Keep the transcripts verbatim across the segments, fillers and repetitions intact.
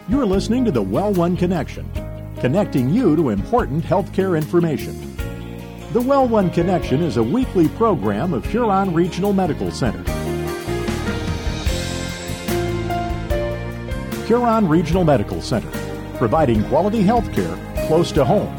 You're listening to the Well One Connection, connecting you to important healthcare information. The Well One Connection is a weekly program of Huron Regional Medical Center. Huron Regional Medical Center, providing quality healthcare close to home.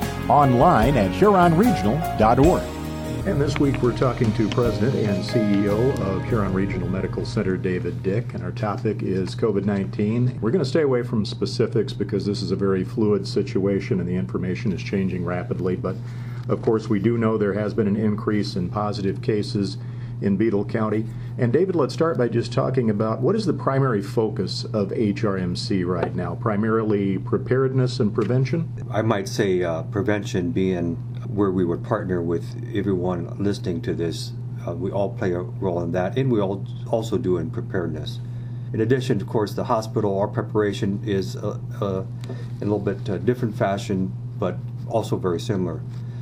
Online at huron regional dot org. And this week we're talking to President and C E O of Huron Regional Medical Center, David Dick, and our topic is COVID nineteen. We're going to stay away from specifics because this is a very fluid situation and the information is changing rapidly, but of course we do know there has been an increase in positive cases in Beadle County. And David, let's start by just talking about what is the primary focus of H R M C right now? Primarily preparedness and prevention? I might say uh, prevention being where we would partner with everyone listening to this. Uh, we all play a role in that, and we all also do in preparedness. In addition, of course, the hospital, our preparation is uh, uh, in a little bit uh, different fashion, but also very similar.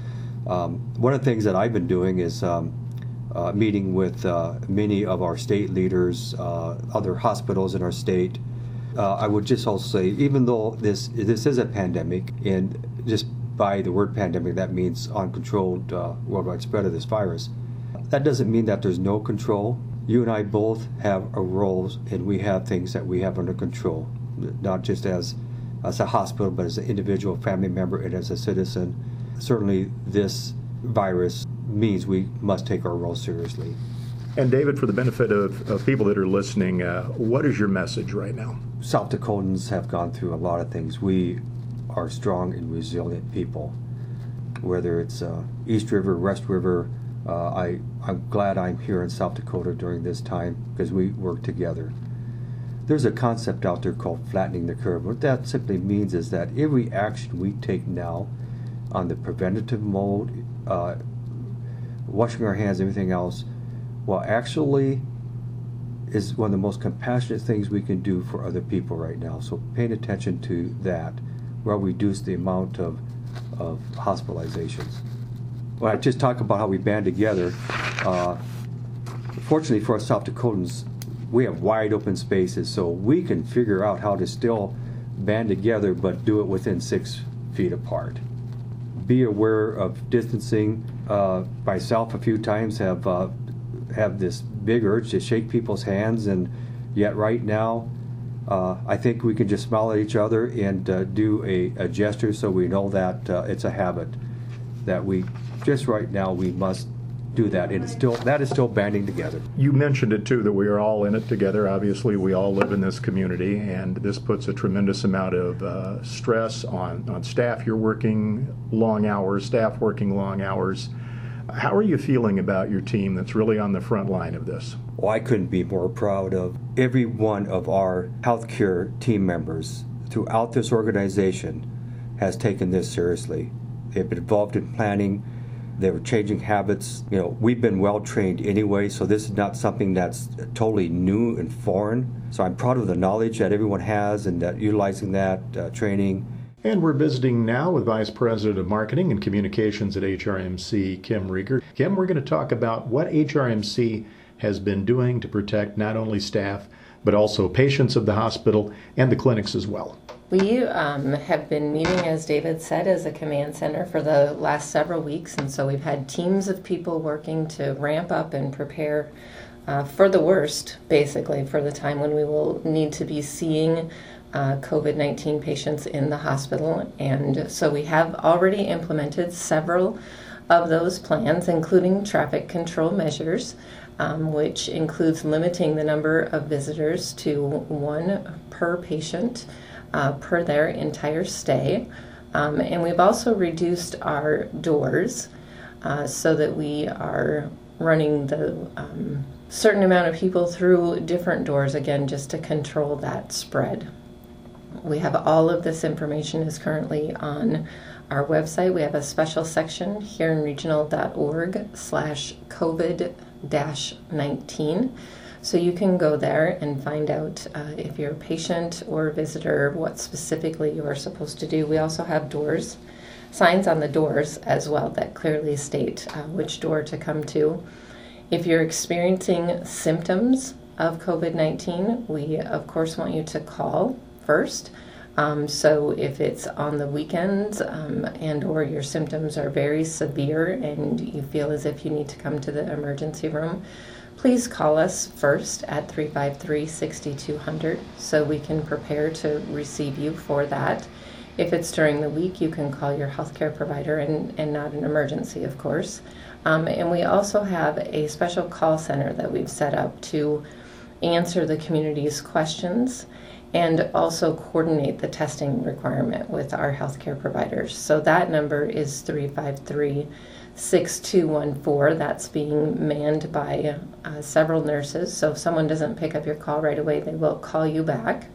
Um, one of the things that I've been doing is um, uh, meeting with uh, many of our state leaders, uh, other hospitals in our state. Uh, I would just also say, even though this this is a pandemic, and just by the word pandemic, that means uncontrolled uh, worldwide spread of this virus. That doesn't mean that there's no control. You and I both have a roles, and we have things that we have under control, not just as, as a hospital, but as an individual family member and as a citizen. Certainly this virus means we must take our role seriously. And David, for the benefit of, of people that are listening, uh, what is your message right now? South Dakotans have gone through a lot of things. We are strong and resilient people. Whether it's uh, East River, West River, uh, I, I'm glad I'm here in South Dakota during this time because we work together. There's a concept out there called flattening the curve. What that simply means is that every action we take now on the preventative mode, uh, washing our hands, everything else, well, actually is one of the most compassionate things we can do for other people right now. So paying attention to that will reduce the amount of, of hospitalizations. When I just talk about how we band together, uh, fortunately for us South Dakotans, we have wide open spaces, so we can figure out how to still band together but do it within six feet apart. Be aware of distancing. Uh, myself a few times have uh, have this big urge to shake people's hands, and yet right now uh, I think we can just smile at each other and uh, do a, a gesture so we know that uh, it's a habit that we just right now we must do that. And it's still that is still banding together. You mentioned it too, that we are all in it together. Obviously we all live in this community, and this puts a tremendous amount of uh, stress on, on staff. You're working long hours, staff working long hours. How are you feeling about your team that's really on the front line of this? Well, I couldn't be more proud of every one of our healthcare team members throughout this organization has taken this seriously. They've been involved in planning. They were changing habits. You know, we've been well trained anyway, so this is not something that's totally new and foreign. So I'm proud of the knowledge that everyone has and that utilizing that uh, training. And we're visiting now with Vice President of Marketing and Communications at H R M C, Kim Rieger. Kim, we're going to talk about what H R M C has been doing to protect not only staff, but also patients of the hospital and the clinics as well. We um, have been meeting, as David said, as a command center for the last several weeks, and so we've had teams of people working to ramp up and prepare uh, for the worst, basically, for the time when we will need to be seeing Uh, COVID nineteen patients in the hospital. And so we have already implemented several of those plans, including traffic control measures, um, which includes limiting the number of visitors to one per patient uh, per their entire stay. Um, and we've also reduced our doors uh, so that we are running the um, certain amount of people through different doors, again, just to control that spread. We have all of this information is currently on our website. We have a special section, huron regional dot org slash COVID nineteen. So you can go there and find out uh, if you're a patient or a visitor, what specifically you are supposed to do. We also have doors, signs on the doors as well that clearly state uh, which door to come to. If you're experiencing symptoms of COVID nineteen, we of course want you to call first. Um, so if it's on the weekends um, and or your symptoms are very severe and you feel as if you need to come to the emergency room, please call us first at three five three, six two zero zero so we can prepare to receive you for that. If it's during the week, you can call your healthcare provider and, and not an emergency, of course. Um, and we also have a special call center that we've set up to answer the community's questions and also coordinate the testing requirement with our healthcare providers. So that number is three five three, six two one four. That's being manned by uh, several nurses. So if someone doesn't pick up your call right away, they will call you back.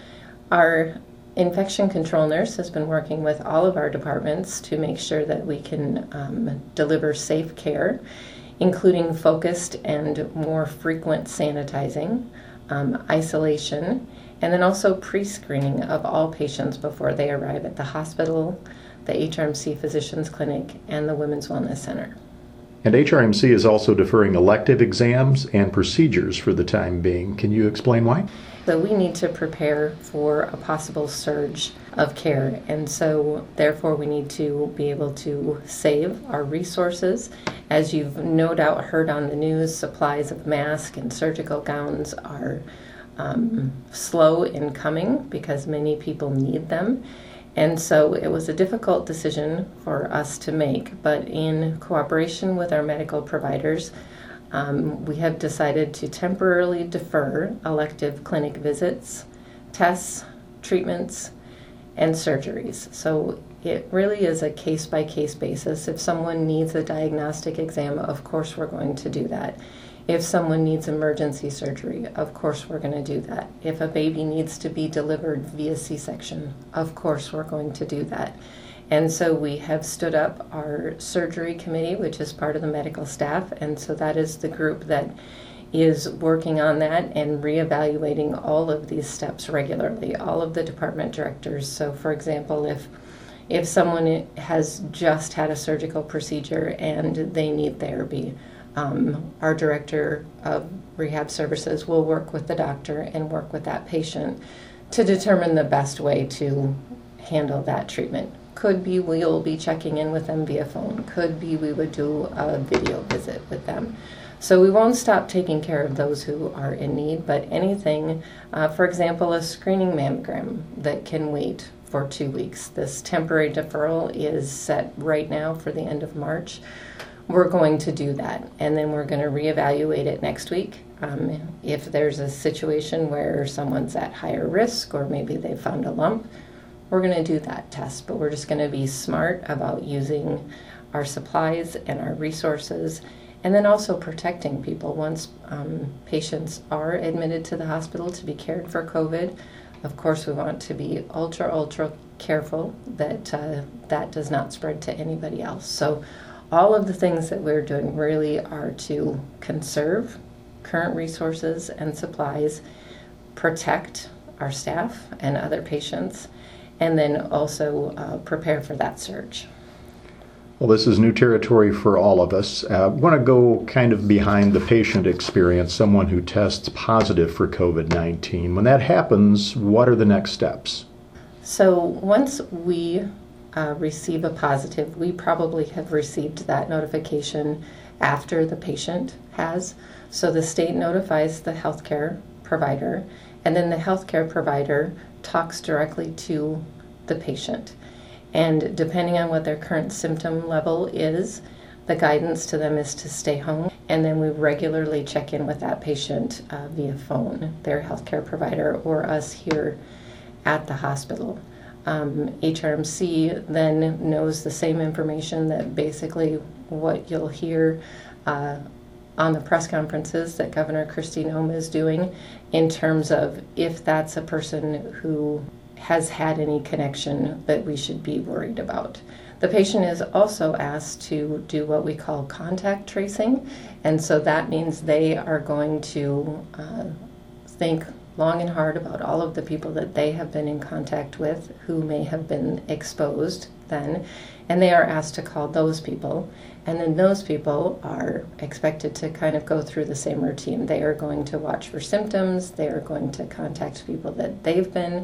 Our infection control nurse has been working with all of our departments to make sure that we can um, deliver safe care, including focused and more frequent sanitizing, um, isolation, and then also pre-screening of all patients before they arrive at the hospital, the H R M C Physicians Clinic, and the Women's Wellness Center. And H R M C is also deferring elective exams and procedures for the time being. Can you explain why? So we need to prepare for a possible surge of care, and so therefore we need to be able to save our resources. As you've no doubt heard on the news, supplies of masks and surgical gowns are um, slow in coming because many people need them. And so it was a difficult decision for us to make, but in cooperation with our medical providers, um, we have decided to temporarily defer elective clinic visits, tests, treatments, and surgeries. So it really is a case-by-case basis. If someone needs a diagnostic exam, of course we're going to do that. If someone needs emergency surgery, of course we're going to do that. If a baby needs to be delivered via C-section, of course we're going to do that. And so we have stood up our surgery committee, which is part of the medical staff, and so that is the group that is working on that and reevaluating all of these steps regularly, all of the department directors. So for example, if if someone has just had a surgical procedure and they need therapy, Um, our director of rehab services will work with the doctor and work with that patient to determine the best way to handle that treatment. Could be we'll be checking in with them via phone. Could be we would do a video visit with them. So we won't stop taking care of those who are in need, but anything, uh, for example, a screening mammogram that can wait for two weeks. This temporary deferral is set right now for the end of March. We're going to do that, and then we're going to reevaluate it next week. Um, if there's a situation where someone's at higher risk or maybe they found a lump, we're going to do that test, but we're just going to be smart about using our supplies and our resources, and then also protecting people. Once um, patients are admitted to the hospital to be cared for COVID, of course we want to be ultra, ultra careful that uh, that does not spread to anybody else. So all of the things that we're doing really are to conserve current resources and supplies, protect our staff and other patients, and then also uh, prepare for that surge. Well, this is new territory for all of us. I uh, want to go kind of behind the patient experience, someone who tests positive for COVID nineteen. When that happens, what are the next steps? So once we Uh, receive a positive, we probably have received that notification after the patient has. So the state notifies the healthcare provider, and then the healthcare provider talks directly to the patient. And depending on what their current symptom level is, the guidance to them is to stay home. And then we regularly check in with that patient uh, via phone, their healthcare provider, or us here at the hospital. Um, H R M C then knows the same information, that basically what you'll hear uh, on the press conferences that Governor Kristi Noem is doing in terms of if that's a person who has had any connection that we should be worried about. The patient is also asked to do what we call contact tracing, and so that means they are going to uh, think long and hard about all of the people that they have been in contact with who may have been exposed then, and they are asked to call those people, and then those people are expected to kind of go through the same routine. They are going to watch for symptoms, they are going to contact people that they've been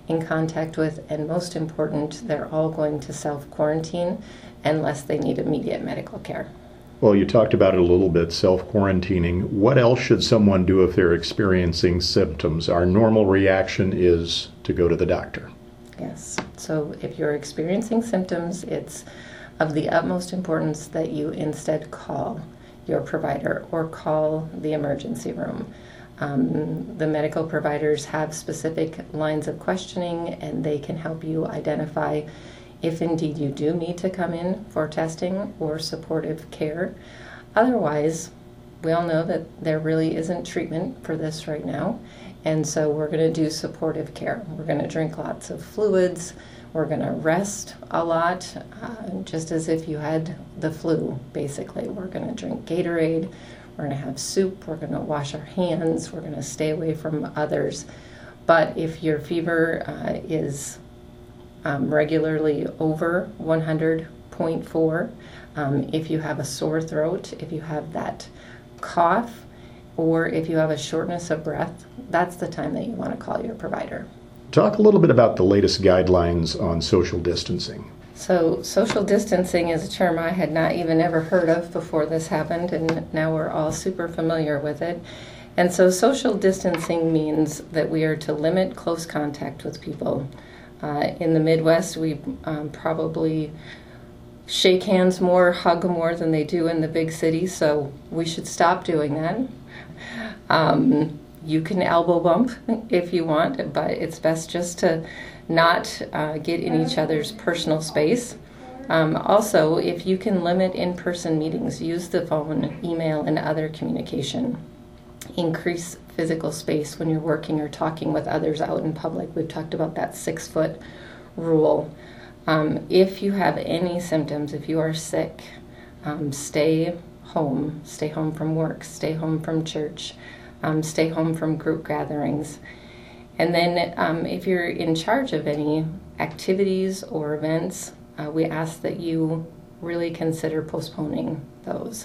in contact with, and most important, they're all going to self-quarantine unless they need immediate medical care. Well, you talked about it a little bit, self-quarantining. What else should someone do if they're experiencing symptoms? Our normal reaction is to go to the doctor. Yes. So if you're experiencing symptoms, it's of the utmost importance that you instead call your provider or call the emergency room. Um, the medical providers have specific lines of questioning, and they can help you identify if indeed you do need to come in for testing or supportive care. Otherwise, we all know that there really isn't treatment for this right now, and so we're going to do supportive care. We're going to drink lots of fluids. We're going to rest a lot, uh, just as if you had the flu, basically. We're going to drink Gatorade. We're going to have soup. We're going to wash our hands. We're going to stay away from others. But if your fever uh, is um, regularly over one hundred point four, um, if you have a sore throat, if you have that cough, or if you have a shortness of breath, that's the time that you want to call your provider. Talk a little bit about the latest guidelines on social distancing. So social distancing is a term I had not even ever heard of before this happened, and now we're all super familiar with it. And so social distancing means that we are to limit close contact with people. Uh, in the Midwest, we um, probably shake hands more, hug more than they do in the big cities, so we should stop doing that. Um, You can elbow bump if you want, but it's best just to not uh, get in each other's personal space. Um, also, if you can limit in-person meetings, use the phone, email, and other communication. Increase physical space when you're working or talking with others out in public. We've talked about that six-foot rule. Um, if you have any symptoms, if you are sick, um, stay home. Stay home from work. Stay home from church. Um, stay home from group gatherings. And then um, if you're in charge of any activities or events, uh, we ask that you really consider postponing those.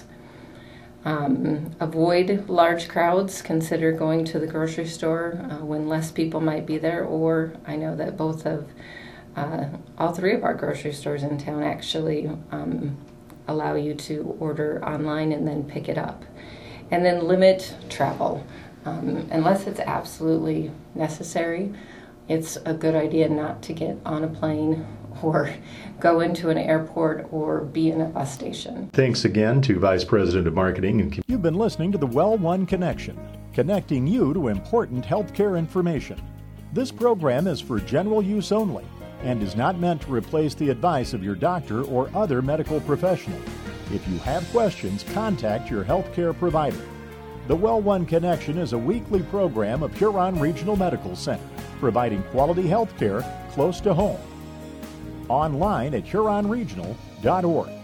Um, avoid large crowds. Consider going to the grocery store uh, when less people might be there, or I know that both of, uh, all three of our grocery stores in town actually um, allow you to order online and then pick it up. And then limit travel. Um, unless it's absolutely necessary, it's a good idea not to get on a plane or go into an airport or be in a bus station. Thanks again to Vice President of Marketing. and You've been listening to the Well One Connection, connecting you to important healthcare information. This program is for general use only and is not meant to replace the advice of your doctor or other medical professional. If you have questions, contact your healthcare provider. The Well One Connection is a weekly program of Huron Regional Medical Center, providing quality healthcare close to home. Online at huron regional dot org.